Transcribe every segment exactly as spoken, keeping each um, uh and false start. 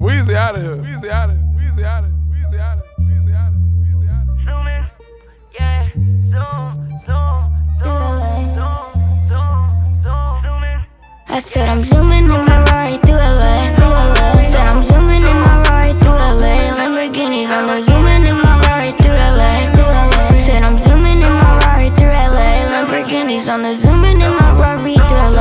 Weezy out of here. Weezy out of here. Weezy out of here. Weezy out of here. Weezy out of here. Weezy out of here. Zoom in, yeah. Zoom, zoom, zoom, zoom, zoom, zoom, zoom in. I said I'm zooming in my ride through L A. Said I'm zooming in my ride through L A. Lamborghinis on the zooming in my ride through L A. Said I'm zooming in my ride through L A. Lamborghinis on the zooming in my Rari through L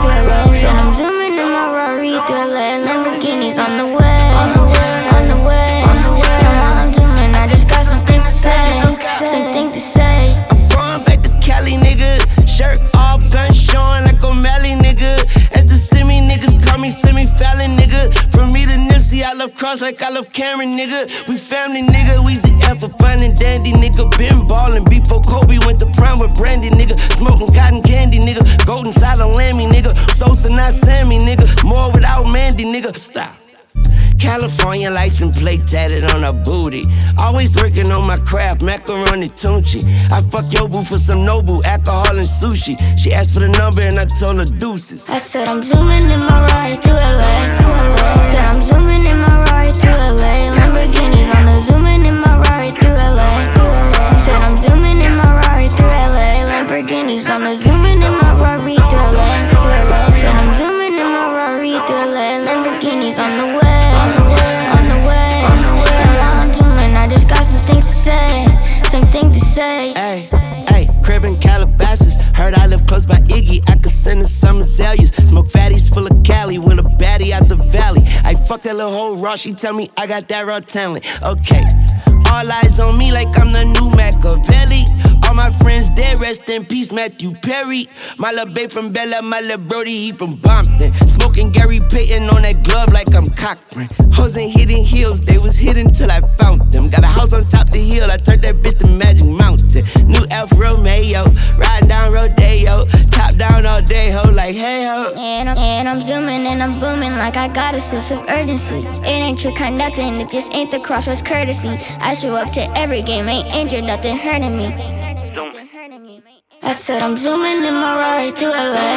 A. Said I'm zooming in my Rari through L A. Lamborghinis on the way, on the way. Yeah, while I'm zooming, I just got some things to say, some things to say. I'm going back to Cali, nigga. Shirt off, gun showing like O'Malley, nigga. As the semi niggas call me semi-fallon, nigga. From me to Nipsey, I love Cross like I love Cameron, nigga. We family, nigga. Weezy F for fun and dandy, nigga. Been ballin' before Kobe went to prime with Brandy, nigga. Smoking cotton candy, nigga. Golden silent Lammy, nigga. Sosa, not Sammy, nigga. More without Mandy, nigga. Stop. California license plate tatted on her booty. Always working on my craft, macaroni tunchi. I fuck your boo for some Nobu, alcohol and sushi. She asked for the number and I told her deuces. I said I'm zooming in my ride through L A. Said I'm zooming in my ride through L A. Lamborghinis on the zooming in my ride through L A. Said I'm zooming in my ride through L A. Lamborghinis on the zooming in my Rari through L A. Said I'm zooming in my Rari through L A. Lamborghinis on the way, on the way. And while I'm zooming, I just got some things to say, some things to say. Ay, ay, crib in Calabasas. Heard I live close by Iggy, I could send her some azaleas. Smoke fatties full of Cali with a baddie out the valley. I fuck that little hoe raw, she tell me I got that raw talent. Okay, all eyes on me like I'm the new Machiavelli. All my friends dead, rest in peace, Matthew Perry. My lil' babe from Bella, my lil' Brody, he from Bompton. Smoking Gary Payton on that glove like I'm Cochran. Hoes ain't hitting heels, they was hidden till I found them. Got a house on top the hill, I turned that bitch to Magic Mountain. New Alfa Romeo, riding down Rodeo. Top down all day, ho, like hey ho. And I'm, and I'm zooming and I'm booming like I got a sense of urgency. It ain't trick or nothing, it just ain't the Crossroads courtesy. I show up to every game, ain't injured, nothing hurting me. I said I'm zooming in my ride through L A.